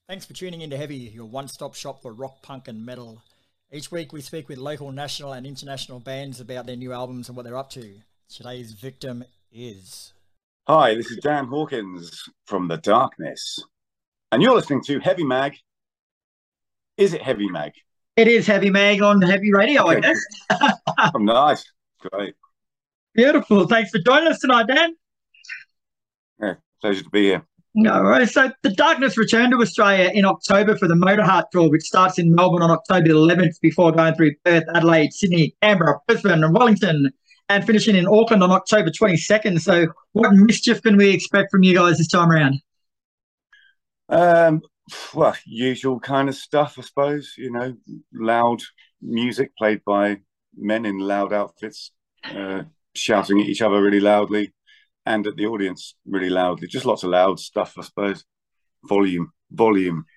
Thanks for tuning into Heavy, your one-stop shop for rock, punk and metal. Each week we speak with local, national and international bands about their new albums and what they're up to. Today's victim is... Hi, this is Dan Hawkins from The Darkness. And you're listening to Heavy Mag. Is it Heavy Mag? It is Heavy Mag on Heavy Radio, okay. I guess. Oh, nice. Great. Beautiful. Thanks for joining us tonight, Dan. Yeah, pleasure to be here. No worries. So The Darkness returned to Australia in October for the Motorheart Tour, which starts in Melbourne on October 11th before going through Perth, Adelaide, Sydney, Canberra, Brisbane and Wellington and finishing in Auckland on October 22nd. So what mischief can we expect from you guys this time around? Well, usual kind of stuff, I suppose. You know, loud music played by men in loud outfits, shouting at each other really loudly and at the audience really loudly. Just lots of loud stuff, I suppose. Volume. So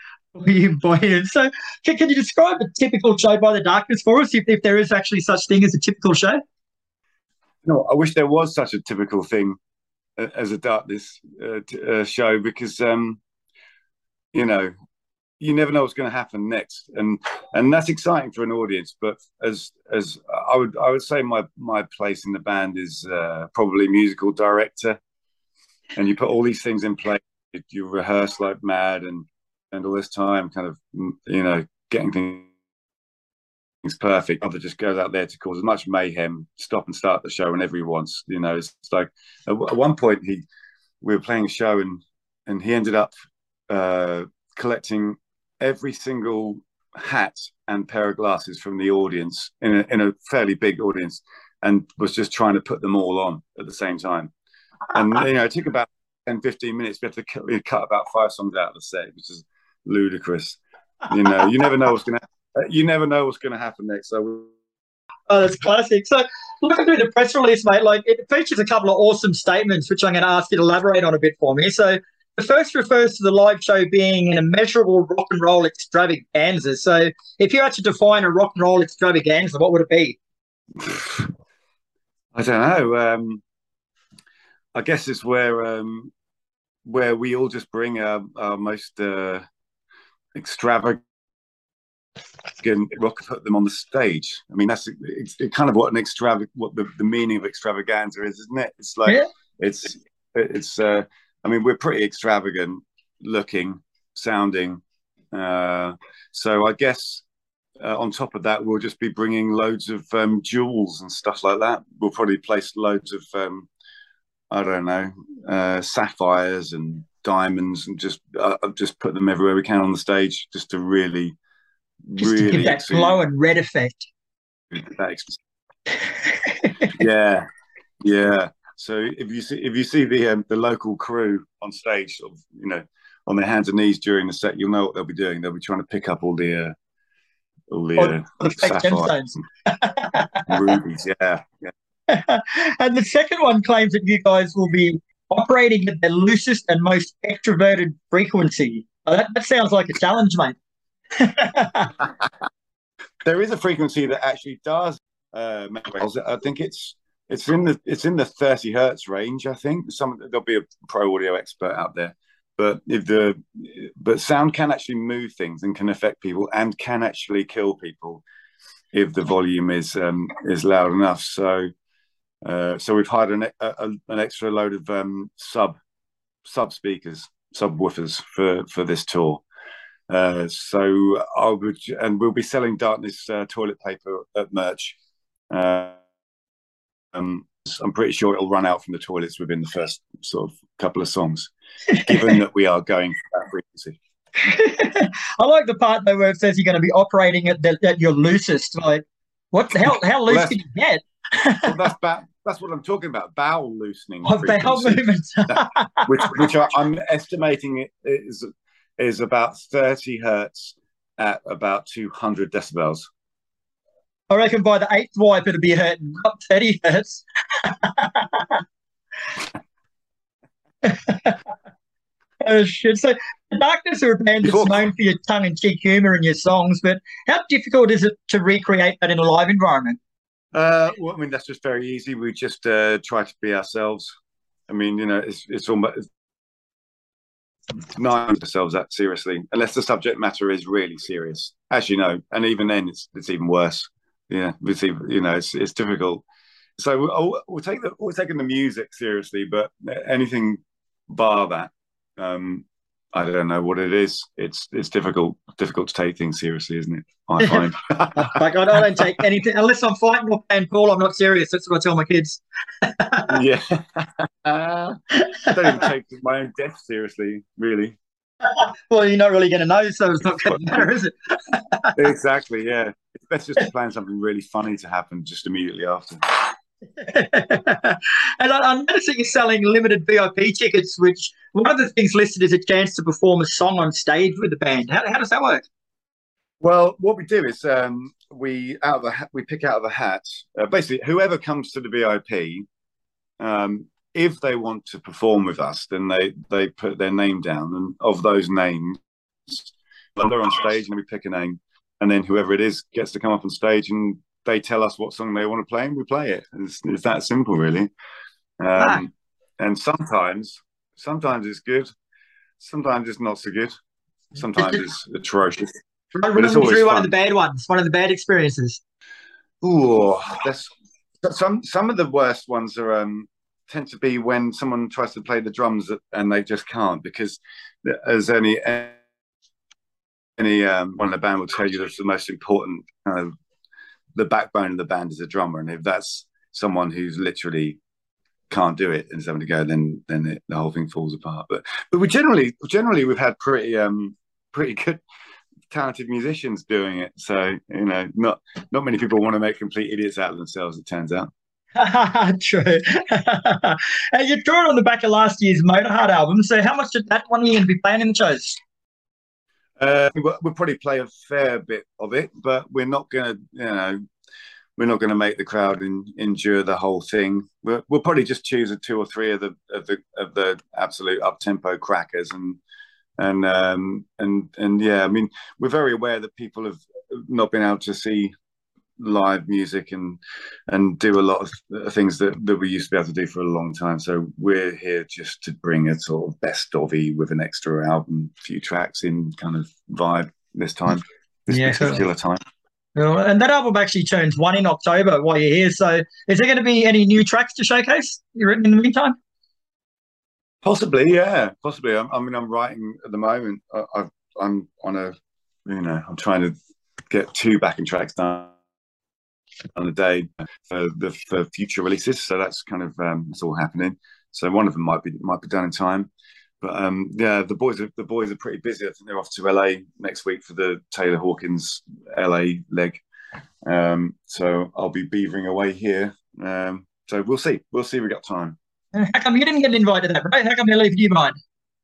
can you describe a typical show by The Darkness for us, if there is actually such thing as a typical show? No, I wish there was such a typical thing as a Darkness show, because you know, you never know what's going to happen next, and that's exciting for an audience. But as I would say, my place in the band is probably musical director, and you put all these things in place. You rehearse like mad, and all this time, kind of, you know, getting things perfect. Other just goes out there to cause as much mayhem, stop and start the show whenever he wants. You know, it's like at one point we were playing a show, and he ended up collecting every single hat and pair of glasses from the audience in a fairly big audience, and was just trying to put them all on at the same time. And you know, it took about 10-15 minutes. We had to cut about 5 songs out of the set, which is ludicrous. You know, you never know what's going to happen next. So oh, that's classic. So looking through the press release, mate, like, it features a couple of awesome statements, which I'm going to ask you to elaborate on a bit for me. So the first refers to the live show being an immeasurable rock and roll extravaganza. So if you had to define a rock and roll extravaganza, what would it be? I don't know. I guess it's where we all just bring our most extravagant rock, put them on the stage. I mean, that's it's kind of what the meaning of extravaganza is, isn't it? It's like, yeah. I mean, we're pretty extravagant looking, sounding. So I guess on top of that, we'll just be bringing loads of jewels and stuff like that. We'll probably place loads of, I don't know, sapphires and diamonds, and just put them everywhere we can on the stage, just to really to give that glow and red effect. Yeah. So if you see the local crew on stage, sort of, you know, on their hands and knees during the set, you'll know what they'll be doing. They'll be trying to pick up all the gemstones, rubies. Yeah. And the second one claims that you guys will be operating at the loosest and most extroverted frequency. That sounds like a challenge, mate. There is a frequency that actually does. I think it's in the 30 hertz range. I think there'll be a pro audio expert out there, but sound can actually move things and can affect people and can actually kill people if the volume is loud enough. So we've hired an extra load of sub speakers, subwoofers for this tour. So we'll be selling Darkness toilet paper at merch. I'm pretty sure it'll run out from the toilets within the first sort of couple of songs, given that we are going for that frequency. I like the part though where it says you're going to be operating at your loosest. Like, what the hell? How loose can you get? Well, that's what I'm talking about. Bowel loosening. Bowel movements. which I'm estimating is about 30 hertz at about 200 decibels. I reckon by the 8th wipe it'll be hurting up 30 hertz. Oh shit! So The Darkness are a band that's known for your tongue-in-cheek humour in your songs, but how difficult is it to recreate that in a live environment? Well, I mean, that's just very easy. We just try to be ourselves. I mean, you know, it's almost denying ourselves that seriously, unless the subject matter is really serious, as you know. And even then, it's even worse. Yeah, it's even, it's difficult. So we're taking the music seriously, but anything bar that, I don't know what it is. It's difficult to take things seriously, isn't it? I find. Like I don't take anything unless I'm fighting or playing pool. I'm not serious. That's what I tell my kids. Yeah. I don't even take my own death seriously, really. Well, you're not really going to know, so it's not going to matter, is it? Exactly. Yeah. It's best just to plan something really funny to happen just immediately after. And I noticed that you're selling limited VIP tickets, which one of the things listed is a chance to perform a song on stage with the band. How does that work? Well, what we do is we pick out of a hat. Basically, whoever comes to the VIP, if they want to perform with us, then they put their name down, and of those names, they're on stage, and we pick a name, and then whoever it is gets to come up on stage, and they tell us what song they want to play, and we play it. It's that simple, really. And sometimes it's good, sometimes it's not so good, sometimes it's atrocious. Run me through one of the bad ones, one of the bad experiences. Ooh, that's some of the worst ones are tend to be when someone tries to play the drums and they just can't, because as any one of the band will tell you, that's the most important the backbone of the band is a drummer, and if that's someone who's literally can't do it and something to go, then the whole thing falls apart. But we generally we've had pretty good talented musicians doing it, so not many people want to make complete idiots out of themselves, it turns out. True. And you're drawing on the back of last year's Motorheart album, so how much did that one year be playing in the shows? We'll probably play a fair bit of it, but we're not gonna make the crowd endure the whole thing. We'll probably just choose two or three of the absolute up tempo crackers, and yeah, I mean, we're very aware that people have not been able to see live music and do a lot of things that we used to be able to do for a long time. So we're here just to bring a sort of best of-y with an extra album, few tracks in kind of vibe this time, particular time. Well, and that album actually turns 1 in October while you're here. So is there going to be any new tracks to showcase you've written in the meantime? Possibly, yeah, possibly. I mean, I'm writing at the moment. I'm on a, I'm trying to get 2 backing tracks done on a day for future releases. So that's kind of it's all happening. So one of them might be done in time. But yeah, the boys are pretty busy. I think they're off to LA next week for the Taylor Hawkins LA leg. So I'll be beavering away here. So we'll see. We got time. How come you didn't get invited to that, right? How come they leave you behind?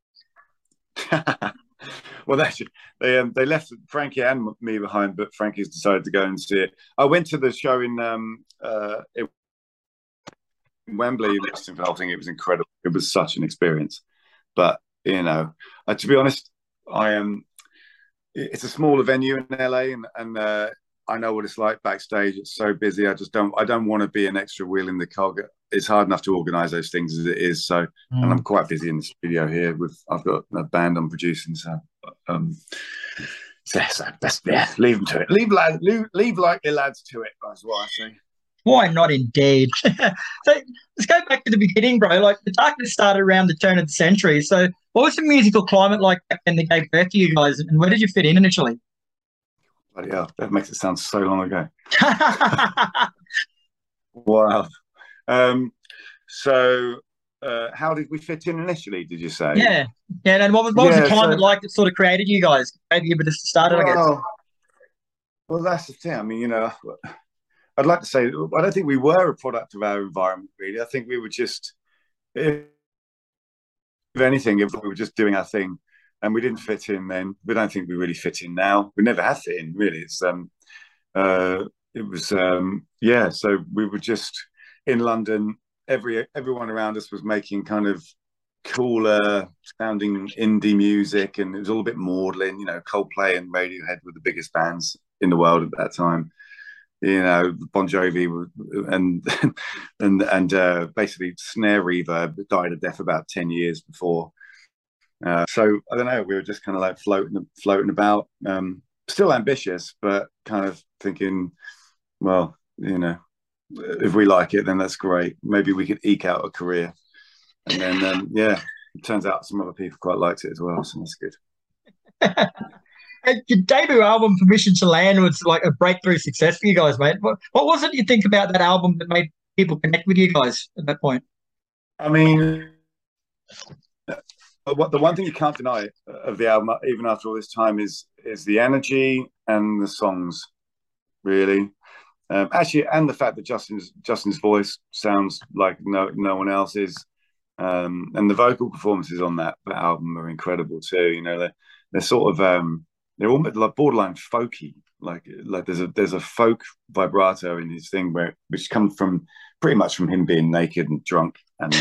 Well, they left Frankie and me behind, but Frankie's decided to go and see it. I went to the show in Wembley. Listening to the whole thing, it was incredible. It was such an experience. But to be honest, it's a smaller venue in LA, and I know what it's like backstage. It's so busy. I don't want to be an extra wheel in the cog. It's hard enough to organise those things as it is. So, and I'm quite busy in the studio here. I've got a band I'm producing. So, leave them to it. Leave likely lads to it. That's what I say. Why not, indeed? So let's go back to the beginning, bro. Like, the Darkness started around the turn of the century. So what was the musical climate like back then that gave birth to you guys, and where did you fit in initially? Bloody hell, that makes it sound so long ago. Wow. So how did we fit in initially, did you say? Yeah. And what was the climate like that sort of created you guys? Maybe you just started, I guess. Well, that's the thing. I mean, I'd like to say, I don't think we were a product of our environment, really. I think we were just, if anything, if we were just doing our thing and we didn't fit in then. We don't think we really fit in now. We never have fit in, really. It's so we were just in London. Everyone around us was making kind of cooler sounding indie music, and it was all a bit maudlin. Coldplay and Radiohead were the biggest bands in the world at that time. Bon Jovi and basically snare reverb died a death about 10 years before So I don't know. We were just kind of like floating about, still ambitious, but kind of thinking, well, you know, if we like it, then that's great. Maybe we could eke out a career. And then, yeah, it turns out some other people quite liked it as well, so that's good. Your debut album, Permission to Land, was like a breakthrough success for you guys, mate. What was it you think about that album that made people connect with you guys at that point? I mean, the one thing you can't deny of the album, even after all this time, is the energy and the songs, really. Actually, and the fact that Justin's voice sounds like no one else's, and the vocal performances on that album are incredible too. You know, they're sort of they're almost like borderline folky. Like there's a folk vibrato in his thing which comes from pretty much from him being naked and drunk and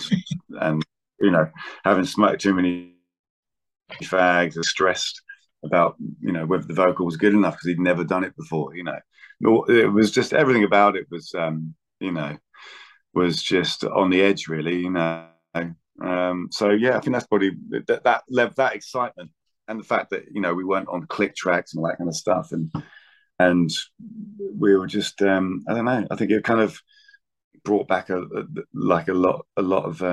you know, having smoked too many fags or stressed about, you know, whether the vocal was good enough because he'd never done it before. You know, it was just everything about it was you know, was just on the edge, really. You know, so yeah, I think that's probably that excitement. And the fact that, you know, we weren't on click tracks and all that kind of stuff, and we were just I don't know. I think it kind of brought back a lot of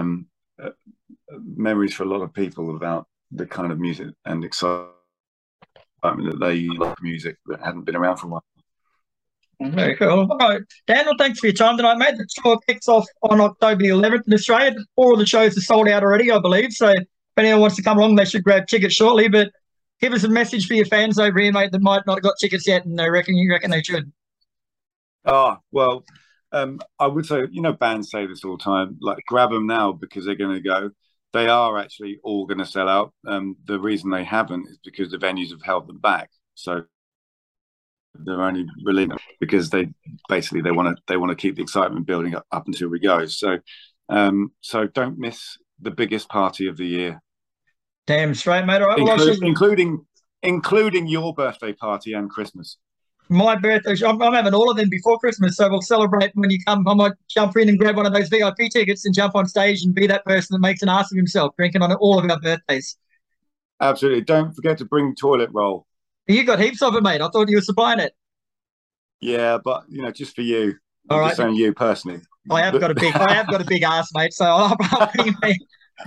memories for a lot of people about the kind of music and excitement that they like, music that hadn't been around for a while. Very cool. All right, Daniel, thanks for your time tonight, mate. The tour kicks off on October the 11th in Australia. 4 of the shows are sold out already, I believe. So if anyone wants to come along, they should grab tickets shortly. But give us a message for your fans over here, mate, that might not have got tickets yet, and you reckon they should. Oh, well, I would say, you know, bands say this all the time, like, grab them now because they're going to go. They are actually all going to sell out. The reason they haven't is because the venues have held them back. So they're only releasing them because they want to keep the excitement building up until we go. So so don't miss the biggest party of the year. Damn straight, mate. All right, including your birthday party and Christmas. My birthday, I'm having all of them before Christmas, so we'll celebrate when you come. I might jump in and grab one of those VIP tickets and jump on stage and be that person that makes an ass of himself drinking on all of our birthdays. Absolutely. Don't forget to bring toilet roll. You got heaps of it, mate. I thought you were supplying it. Yeah, but, you know, just for you. All right. Just saying you personally. I have got a big ass, mate. So I'll bring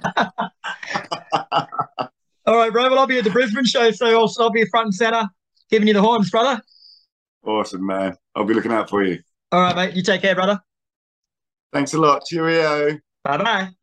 All right, bro. Well, I'll be at the Brisbane show, so I'll be front and center, giving you the horns, brother. Awesome, man. I'll be looking out for you. All right, mate. You take care, brother. Thanks a lot. Cheerio. Bye-bye.